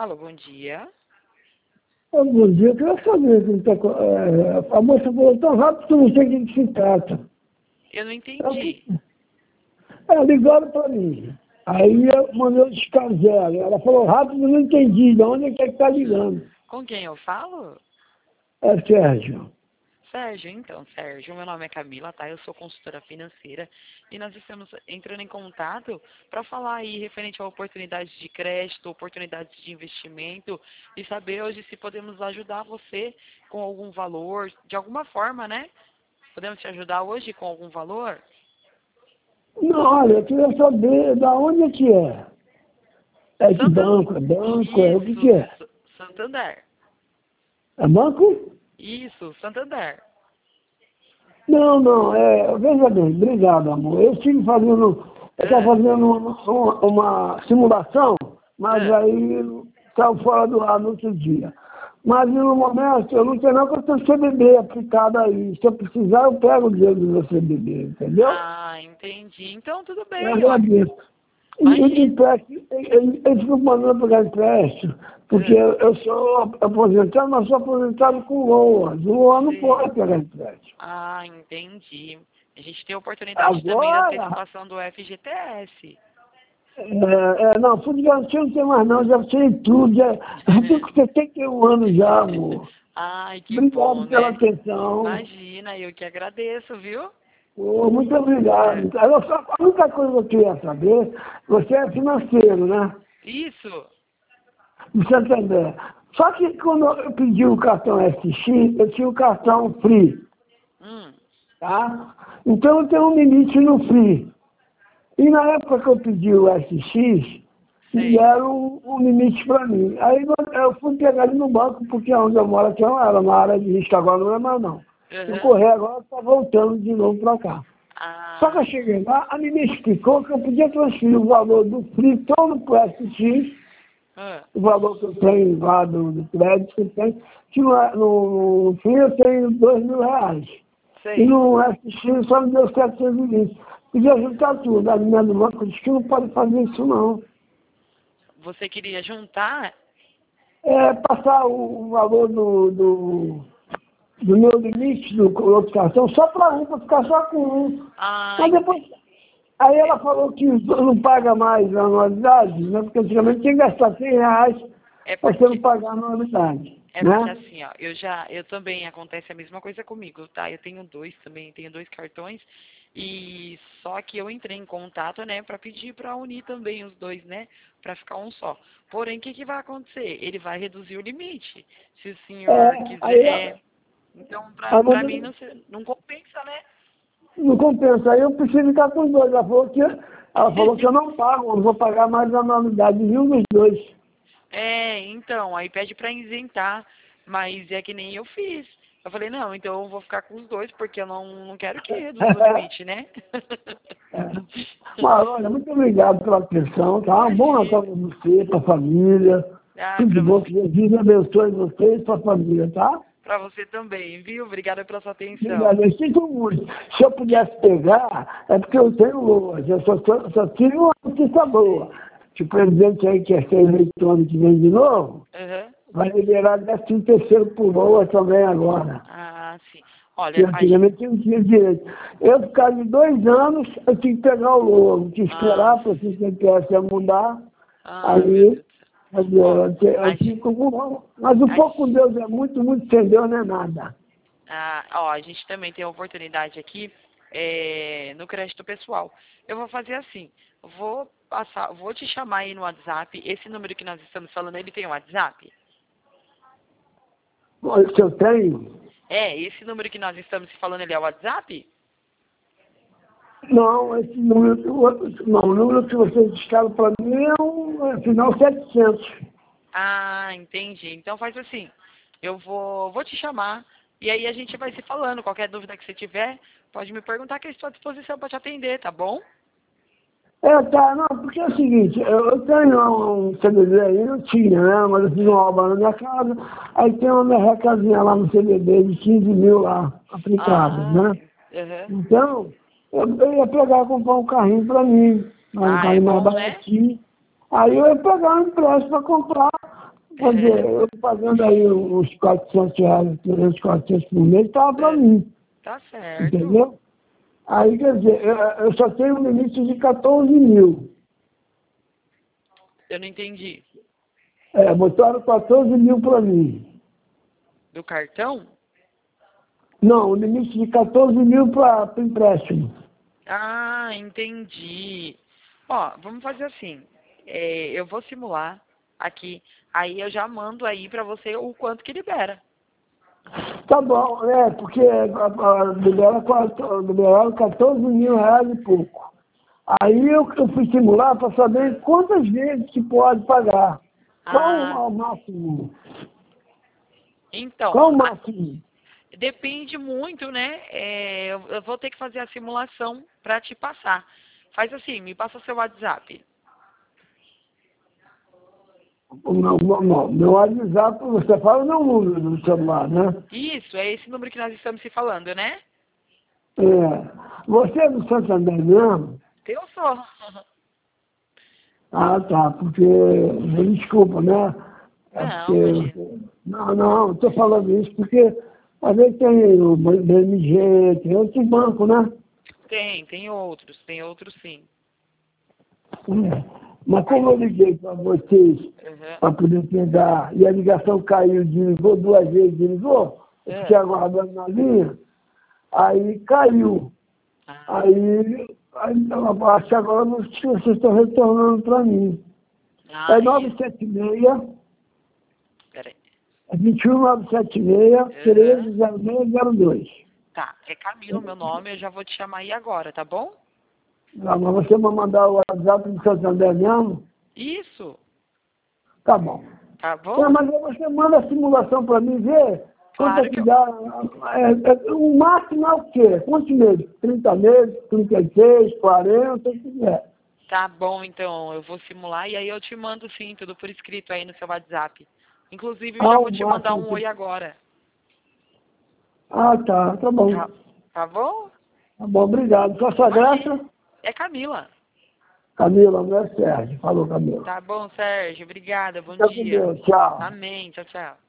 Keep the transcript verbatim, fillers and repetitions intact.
Alô, bom dia. Ô, bom dia, eu queria saber, que tá, co- é, a moça falou tão rápido que eu não sei o que se trata. Eu não entendi. Ela ligaram para mim. Aí eu mandei descansar. Ela falou rápido, eu não entendi de onde é que está ligando. Com quem eu falo? É Sérgio. Sérgio, então, Sérgio, meu nome é Camila, tá? Eu sou consultora financeira e nós estamos entrando em contato para falar aí referente a oportunidades de crédito, oportunidades de investimento e saber hoje se podemos ajudar você com algum valor, de alguma forma, né? Podemos te ajudar hoje com algum valor? Não, olha, eu queria saber da onde é que é. É de Santander. banco, é banco, é o que que Isso, é? S- Santander. É banco? Isso, Santander. Não, não, é, veja bem, obrigado, amor. Eu estive fazendo, eu estava Ah, fazendo uma, uma- uma simulação, mas ah, aí saiu fora do ar no outro dia. Mas no momento eu não tenho não, porque eu tenho C B B aplicado aí. Se eu precisar, eu pego o dinheiro do meu C B B, entendeu? ah, entendi. Então, tudo Eu bem, eu ac- agradeço. E ele imagino. empréstimo, ele, ele fica mandando pegar empréstimo, porque Ah, eu, eu sou aposentado, mas sou aposentado com L O A. O L O A não sim. pode pegar empréstimo. Ah, entendi. A gente tem a oportunidade também da Agora, antecipação do F G T S. É, é, não, fundo de garantia não tem mais não, já tirei tudo, já, eu tenho com setenta e um anos já, amor. Ai, que bom, Obrigado pela né? atenção. Imagina, eu que agradeço, viu? Pô, muito É. obrigado. Agora, só a única coisa que eu queria saber, você é financeiro, né? Isso. De Santander. Só que quando eu pedi o cartão S X, eu tinha o cartão Free, Hum, tá? Então eu tenho um limite no Free. E na época que eu pedi o S X, me sei. deram um, um limite para mim. Aí eu eu fui pegar ele no banco, porque onde eu moro aqui era uma área de risco, agora não é mais não. O Uhum. correio agora está voltando de novo para cá. Só que Ah, eu cheguei lá, a menina explicou que eu podia transferir o valor do Free todo para o S X, ah, o valor que eu tenho lá do, do crédito que eu tenho, que no, no, no Free eu tenho dois mil reais. E sei. no S X só me deu setecentos e vinte. Podia juntar tudo. A menina do banco disse que não pode fazer isso não. Você queria juntar? É, passar o, o valor do, do, do meu limite do outro cartão só para um, para ficar só com um. Ah, Mas depois, entendi. aí ela falou que não paga mais a anualidade, né? Porque antigamente tinha que gastar cem reais É para você porque não pagar a anualidade, É porque né? assim, ó, eu já, eu também acontece a mesma coisa comigo, tá? Eu tenho dois também, tenho dois cartões e só que eu entrei em contato, né, para pedir para unir também os dois, né, para ficar um só. Porém, o que que vai acontecer? Ele vai reduzir o limite. Se o senhor É, quiser, aí é, então para a para mim menina não se- não compensa, né? não compensa, aí eu preciso ficar com os dois. Ela falou que, ela falou que eu não pago, eu não vou pagar mais a anualidade de nenhum dos dois. É, então, aí pede para isentar, mas é que nem eu fiz. Eu falei, não, então eu vou ficar com os dois, porque eu não, não quero que reduza o limite, né? É. Mas, olha, muito obrigado pela atenção, tá? Um bom Natal Imagina. para você, para a família. Ah, Tudo de pra bom, que você, Jesus abençoe você e sua família, tá? pra você também, viu? Obrigada pela sua atenção. Obrigado. Eu sinto muito. Se eu pudesse pegar, é porque eu tenho loas. Eu só, só, só tive uma notícia boa. Se o presidente aí quer ser eleito ano que vem de novo, Aham. vai liberar décimo terceiro por loa também agora. Ah, sim. Que Olha, a gente... antigamente eu não tinha direito. Eu, por causa de dois anos, eu tinha que pegar o logo, tinha que Ah, esperar para se o C P S ia mudar. ah, meu Aí, Deus do céu. mas Ó, eu, a eu gente... fico com. Mas o A pouco com gente... Deus é muito, muito sem Deus não é nada. Ah, ó, a gente também tem a oportunidade aqui é, no crédito pessoal. Eu vou fazer assim, vou passar, vou te chamar aí no WhatsApp. Esse número que nós estamos falando, ele tem um WhatsApp? Olha, se eu tenho. É, esse número que nós estamos falando, ele é o WhatsApp? Não, esse número, o outro- não, o número que vocês discaram para mim é um é final setecentos. Ah, entendi. Então faz assim, eu vou, vou te chamar e aí a gente vai se falando. Qualquer dúvida que você tiver, pode me perguntar que eu estou à disposição para te atender, tá bom? É, tá, não, porque é o seguinte, eu, eu tenho um C B B aí, eu tinha, né, mas eu fiz uma obra na minha casa, aí tem uma merrecazinha lá no C B B de quinze mil lá, aplicada, Ah, né? uhum. Então, eu, eu ia pegar e comprar um carrinho para mim, um Ah, é carrinho mais bom, né? baratinho. Aí eu ia pegar um empréstimo para comprar, Quer dizer, eu pagando aí uns quatrocentos reais, trezentos, quatrocentos por mês, estava para mim. Tá certo. Entendeu? Aí, quer dizer, eu, eu só tenho um limite de quatorze mil. Eu não entendi. É, botaram quatorze mil para mim. Do cartão? Não, o limite de quatorze mil para empréstimo. Ah, entendi. Ó, vamos fazer assim. É, eu vou simular aqui. Aí eu já mando aí pra você o quanto que libera. Tá bom, é, porque liberaram liberaram quatorze mil reais e pouco. Aí eu, eu fui simular para saber quantas vezes que pode pagar. Qual Ah, é o máximo? então, Qual o a- máximo? depende muito, né? É, eu, eu vou ter que fazer a simulação pra te passar. Faz assim, me passa seu WhatsApp. O meu, meu, meu WhatsApp, você fala o meu número do celular, né? Isso, é esse número que nós estamos se falando, né? É. Você é do Santander mesmo? Eu sou. Ah, tá, porque, desculpa, né? É Não, imagina. porque, não, não, estou falando isso porque às vezes tem o B M G, tem outros bancos, né? Tem, tem outros, tem outros sim. É. Mas como eu liguei para vocês Uhum. para poder pegar e a ligação caiu, desligou duas vezes, desligou, eu fiquei É. aguardando na linha, aí caiu. Ah, Aí, aí eu acho que agora vocês estão retornando para mim. É ah, nove isso. sete seis, Peraí. é vinte e um nove sete seis, Uhum. treze zero seis zero dois. Tá, é Camila o meu nome, eu já vou te chamar aí agora, tá bom? Não, mas você vai mandar o WhatsApp do Santander mesmo? Isso, Tá bom. tá É, bom? mas aí você manda a simulação para mim ver quanto é Claro que que eu... dá. É, é, o máximo é o quê? Quantos meses? trinta meses, trinta e seis, quarenta, o que quiser. Tá bom, então, eu vou simular e aí eu te mando sim, tudo por escrito aí no seu WhatsApp. Inclusive, eu já Ah, vou o te mandar máximo. um oi que- agora. Ah, tá, tá bom. Tá, tá bom? Tá bom, obrigado. Só sua Imagina. graça, É Camila. Camila, não é Sérgio. Falou, Camila. Tá bom, Sérgio, obrigada, bom Fica com dia. Deus, tchau. Amém, tchau, tchau.